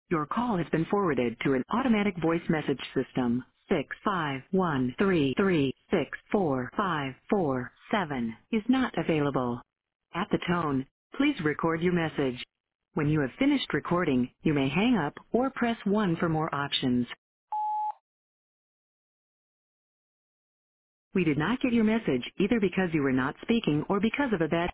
Your call has been forwarded to an automatic voice message system. 65133645447 is not available. At the tone, please record your message. When you have finished recording, you may hang up or press 1 for more options. We did not get your message either because you were not speaking or because of a bad